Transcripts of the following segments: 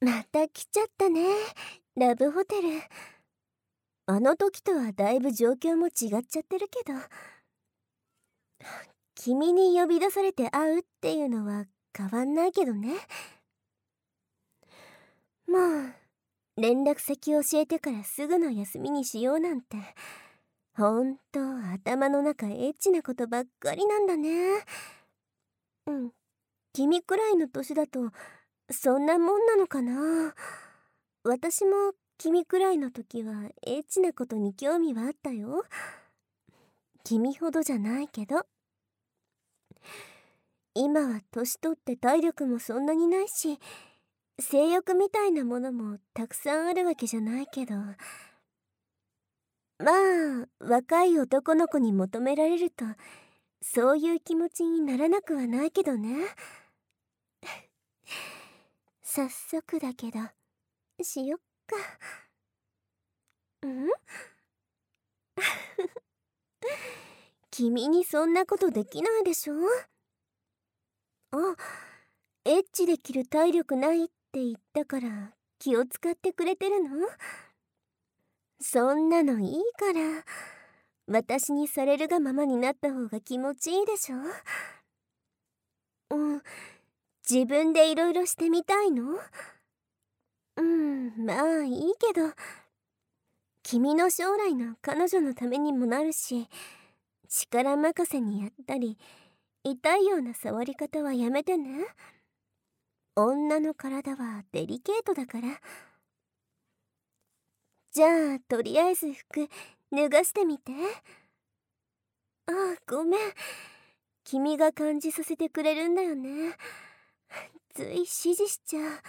また来ちゃったね、ラブホテル。あの時とはだいぶ状況も違っちゃってるけど、君に呼び出されて会うっていうのは変わんないけどね。もう連絡先教えてからすぐの休みにしようなんて、ほんと頭の中エッチなことばっかりなんだね。うん、君くらいの年だとそんなもんなのかな。私も君くらいの時はエッチなことに興味はあったよ。君ほどじゃないけど。今は年取って体力もそんなにないし、性欲みたいなものもたくさんあるわけじゃないけど、まあ若い男の子に求められるとそういう気持ちにならなくはないけどね。早速だけどしよっか。ん君にそんなことできないでしょ。あ、エッチできる体力ないって言ったから気を使ってくれてるの？そんなのいいから、私にされるがままになった方が気持ちいいでしょ。うん、自分でいろいろしてみたいの？まあいいけど、君の将来の彼女のためにもなるし、力任せにやったり痛いような触り方はやめてね。女の体はデリケートだから。じゃあとりあえず服脱がしてみて。ああ、ごめん。君が感じさせてくれるんだよね。つい指示しちゃう。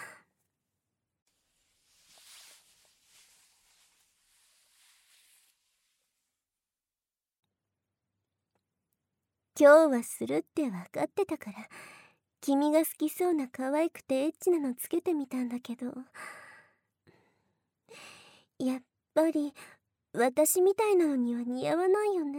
今日はするって分かってたから、君が好きそうな可愛くてエッチなのつけてみたんだけど、やっぱり私みたいなのには似合わないよね。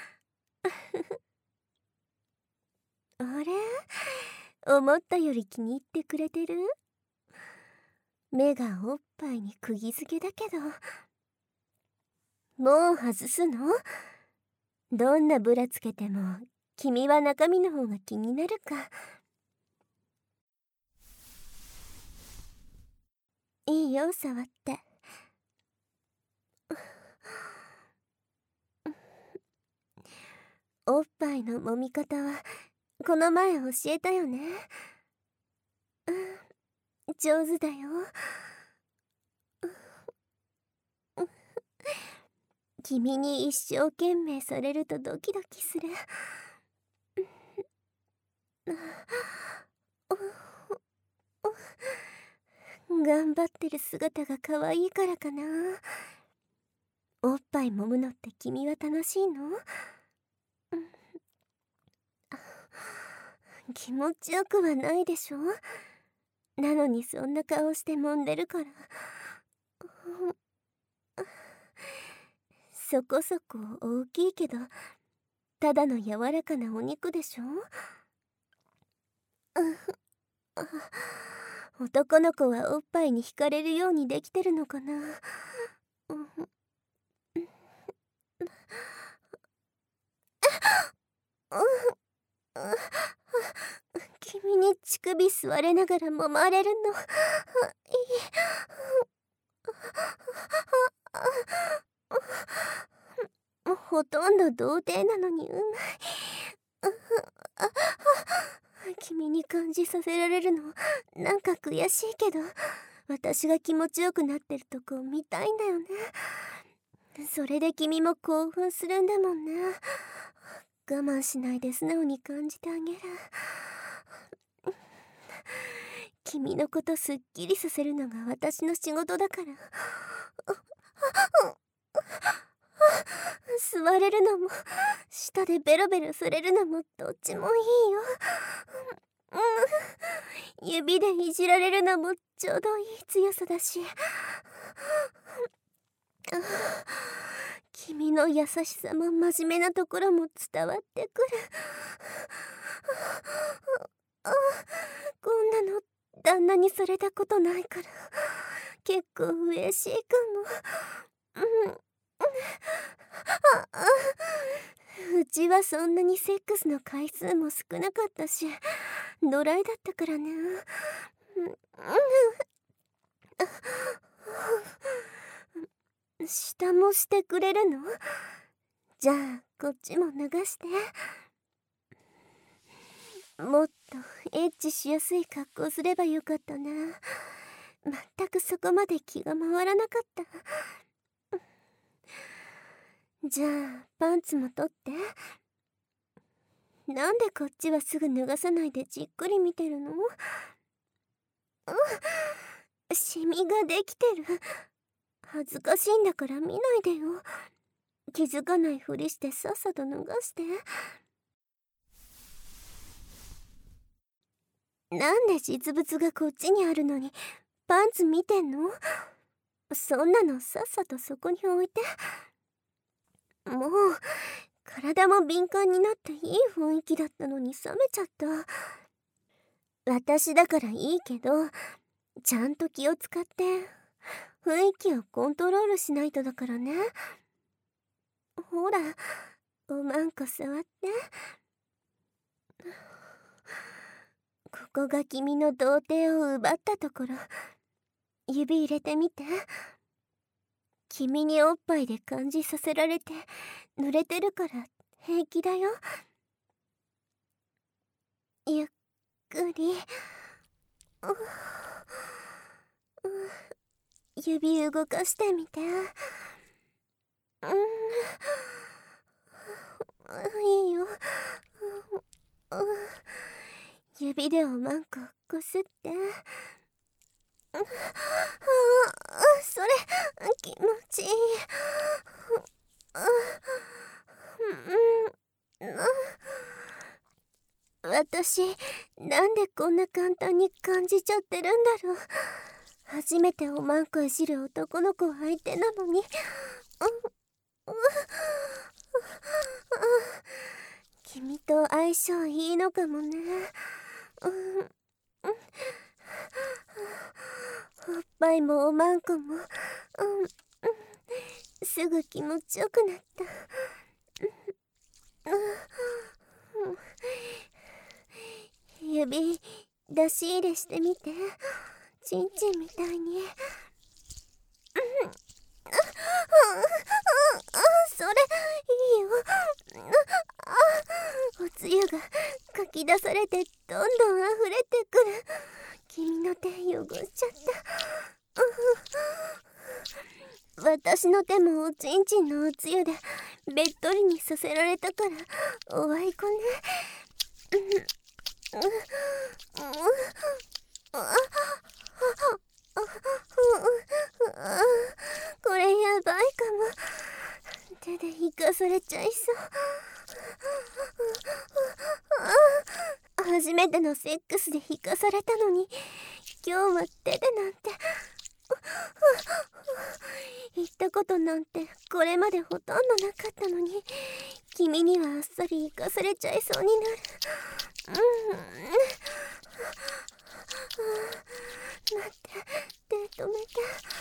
あれ、思ったより気に入ってくれてる？目がおっぱいに釘付けだけど。もう外すの？どんなブラつけても君は中身の方が気になるか。いいよ、触って。おっぱいの揉み方はこの前教えたよね。上手だよ。君に一生懸命されるとドキドキする。頑張ってる姿が可愛いからかな。おっぱい揉むのって君は楽しいの？気持ちよくはないでしょ。なのにそんな顔して揉んでるから。そこそこ大きいけどただの柔らかなお肉でしょ。男の子はおっぱいに惹かれるようにできてるのかな。君に乳首吸われながら揉まれるのほとんど童貞なのにうまい。君に感じさせられるのなんか悔しいけど、私が気持ちよくなってるとこ見たいんだよね。それで君も興奮するんだもんね。我慢しないで素直に感じてあげる。君のことすっきりさせるのが私の仕事だから。吸われるのも舌でベロベロされるのもどっちもいいよ。指でいじられるのもちょうどいい強さだし。君の優しさも真面目なところも伝わってくる。こんなの旦那にされたことないから結構嬉しいかも。うちはそんなにセックスの回数も少なかったし、野良だったからね。下もしてくれるの？じゃあこっちも脱がして。もっとエッチしやすい格好すればよかったな。全くそこまで気が回らなかった。じゃあパンツも取って。なんでこっちはすぐ脱がさないでじっくり見てるの？シミができてる。恥ずかしいんだから見ないでよ。気づかないふりしてさっさと脱がして。なんで実物がこっちにあるのにパンツ見てんの？そんなのさっさとそこに置いて。もう体も敏感になっていい雰囲気だったのに冷めちゃった。私だからいいけど、ちゃんと気を使って雰囲気をコントロールしないとだからね。ほら、おまんこ触って。ここが君の童貞を奪ったところ。指入れてみて。君におっぱいで感じさせられて濡れてるから平気だよ。ゆっくり。指動かしてみて。いいよ。指でおまんここすって。それ気持ちいい。私なんでこんな簡単に感じちゃってるんだろう。初めておまんこいじる男の子相手なのに。君と相性いいのかもね。おっぱいもおまんこも、すぐ気持ちよくなった。指出し入れしてみて。ちんちんみたいに。それいいよ。おつゆがかき出されてどんどん溢れてくる。君の手汚しちゃった。私の手もおちんちんのおつゆでべっとりにさせられたからおあいこね。これやばいかも。手で引かされちゃいそう。初めてのセックスで引かされたのに今日は手でなんて。言ったことなんてこれまでほとんどなかったのに君にはあっさり生かされちゃいそうになる。待って、手止めて。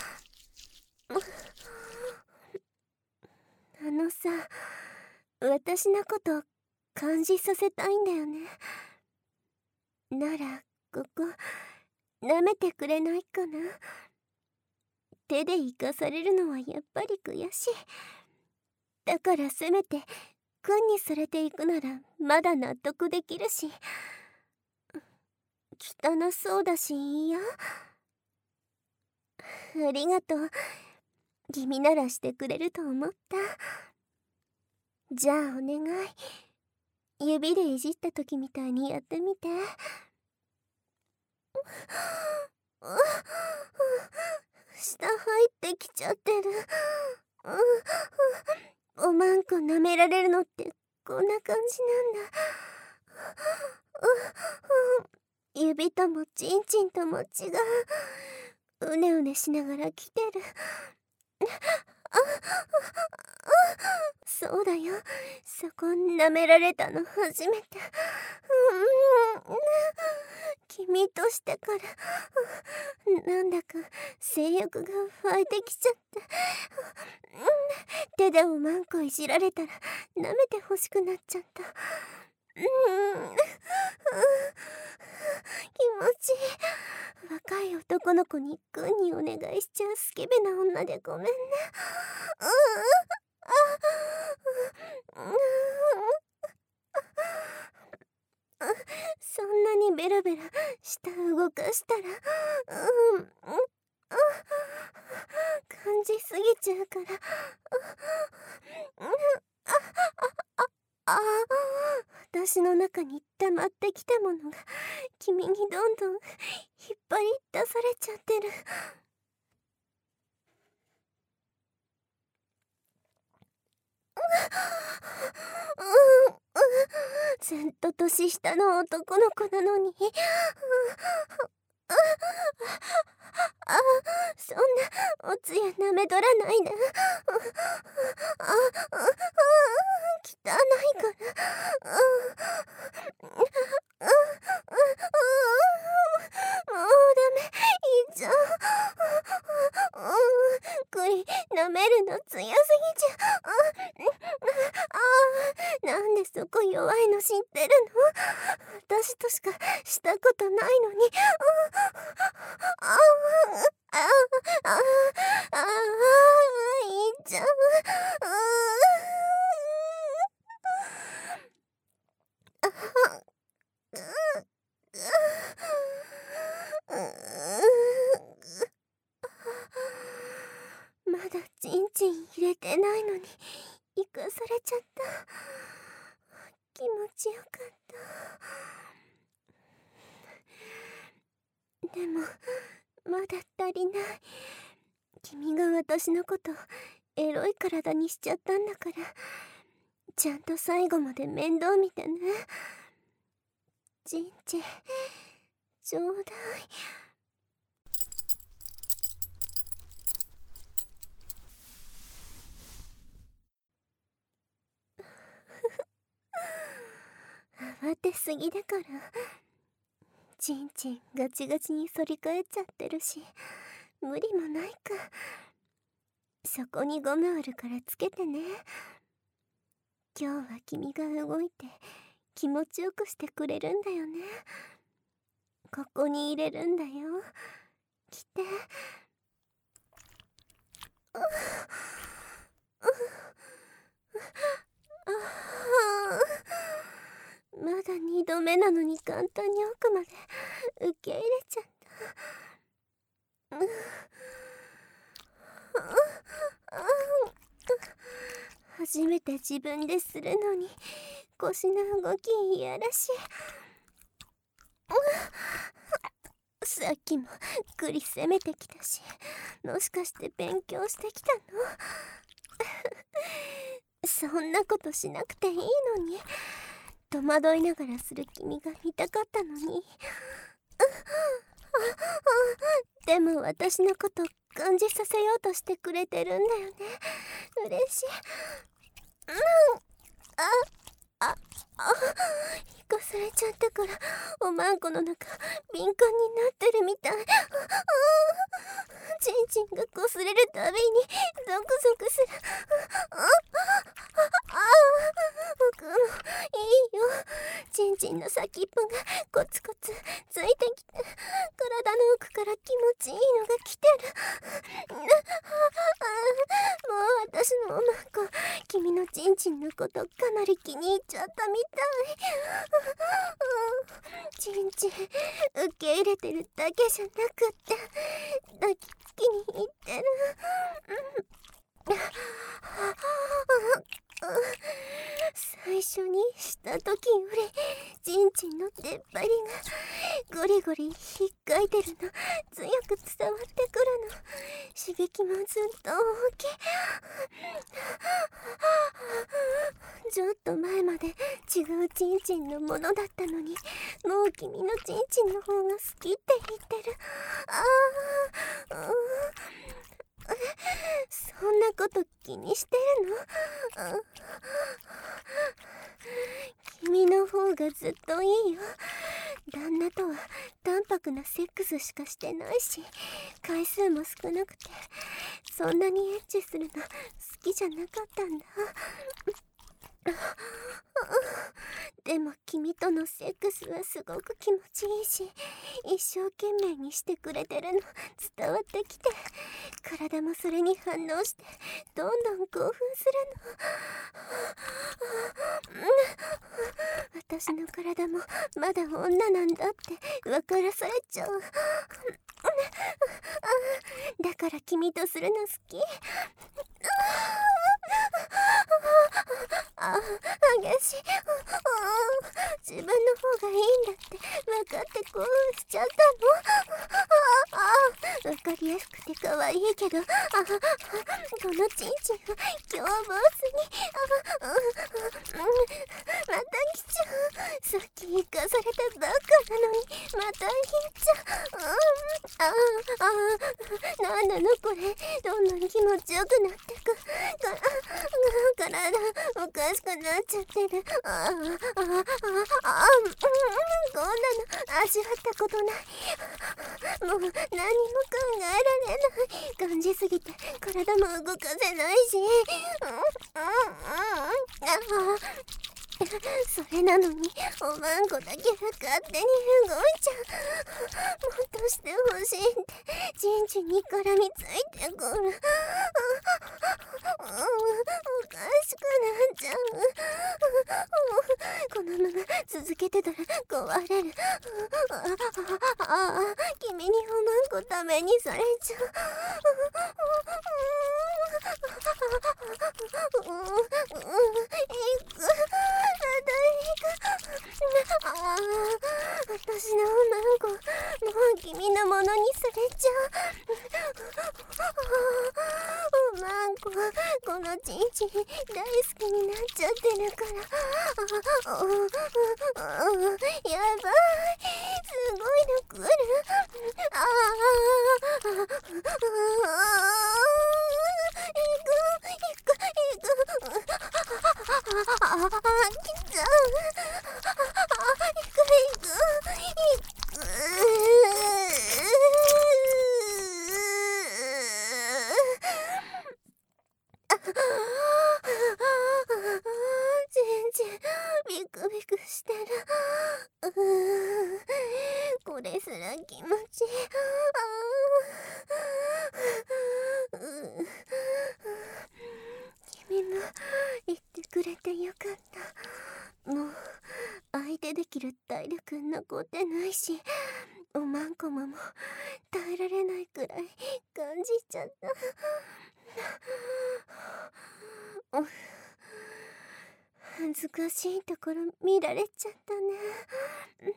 さ、私のこと感じさせたいんだよね。ならここ舐めてくれないかな。手で生かされるのはやっぱり悔しい。だからせめて君にされていくならまだ納得できるし、汚そうだしいいよ。ありがとう。君ならしてくれると思った。じゃあお願い、指でいじった時みたいにやってみて。下入ってきちゃってる。おまんこ舐められるのってこんな感じなんだ。指ともチンチンとも違う。うねうねしながら来てる。 そうだよ、そこ舐められたの初めて。君としてからなんだか性欲が湧いてきちゃって、手でおまんこいじられたら舐めてほしくなっちゃった。気持ちいい。若い男の子に軍にお願いしちゃうスケベな女でごめんね。そんなにベラベラ舌動かしたら感じすぎちゃうから。私の中に溜まってきたものが君にどんどん引っ張り出されちゃってる。ずっと年下の男の子なのに。そんなおつやなめとらないで。汚いから。もうダメ、いっちゃう。舐めるの強すぎちゃう。なんでそこ弱いの知ってるの？私としかしたことないのに。いっちゃう。まだチンチン入れてないのに行かされちゃった。気持ちよかった。でもまだ足りない。君が私のことエロい体にしちゃったんだから、ちゃんと最後まで面倒見てね。チンチンちょうだい。慌てすぎだから。チンチンガチガチに反り返っちゃってるし、無理もないか。そこにゴムあるからつけてね。今日は君が動いて気持ちよくしてくれるんだよね。ここに入れるんだよ。来て。まだ2度目なのに簡単に奥まで受け入れちゃった。初めて自分でするのに腰の動きいやらしい。さっきもグリ攻めてきたし、もしかして勉強してきたの？そんなことしなくていいのに。戸惑いながらする君が見たかったのに。でも私のこと感じさせようとしてくれてるんだよね。嬉しい。引かされちゃったからおまんこの中敏感になってるみたい。チンチンが擦れるたびにゾクゾクする。僕もいいよ。チンチンの先っぽがコツコツついてきて、体の奥から気持ちいいのが来てる。もう私のおまんこ、君のチンチンのことかなり気に入っちゃったみたい。チンチン受け入れてるだけじゃなくって抱きつきにいってる。最初にした時よりチンチンの出っ張りがゴリゴリ引っかいてるの強く伝わってくるの。刺激もずっと大きい。ちょっと前まで違うチンチンのものだったのに、もう君のチンチンの方が好きって言ってる。そんなこと気にしてるの？君の方がずっといいよ。旦那とは淡白なセックスしかしてないし、回数も少なくて、そんなにエッチするの好きじゃなかったんだ。でも君とのセックスはすごく気持ちいいし、一生懸命にしてくれてるの伝わってきて、体もそれに反応してどんどん興奮するの。私の体もまだ女なんだって分からされちゃう。だから君とするの好き。激しい。自分の方がいいんだって分かって興奮しちゃったの。分かりやすくて可愛いけど、このチンチンは凶暴すぎ。また来ちゃう。さっき生かされたばっかなのにまた来ちゃう。なんなのこれ、どんどん気持ちよくなってく。体おかしくなっちゃってる。こんなの味わったことない。もう何にも考えられない。感じすぎて体も動かせないし。それなのにおまんこだけが勝手に動いちゃう。もっとしてほしいってチンチンに絡みついてくる。おかしくなっちゃう。このまま続けてたら壊れる。君におまんこためにされちゃう。私のおまんこもう君のものにされちゃう。おまんここのチンチン大好きになっちゃってるから。やばい、すごいの来る。来ちゃう。全然ビクビクしてる。これすら気持ちいい。君も言ってくれてよかった。もう相手できる体力残ってないし、おまんこもも耐えられないくらい感じちゃった。恥ずかしいところ見られちゃったね。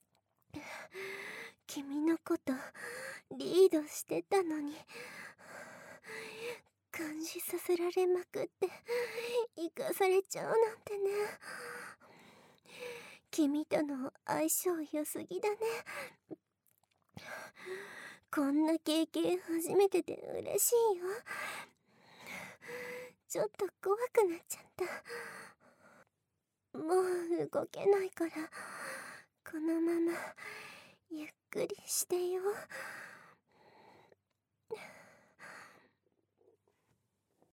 君のことリードしてたのに感じさせられまくって生かされちゃうなんてね。君との相性良すぎだね。こんな経験初めてで嬉しいよ。ちょっと怖くなっちゃった。もう動けないからこのままゆっくりしてよ。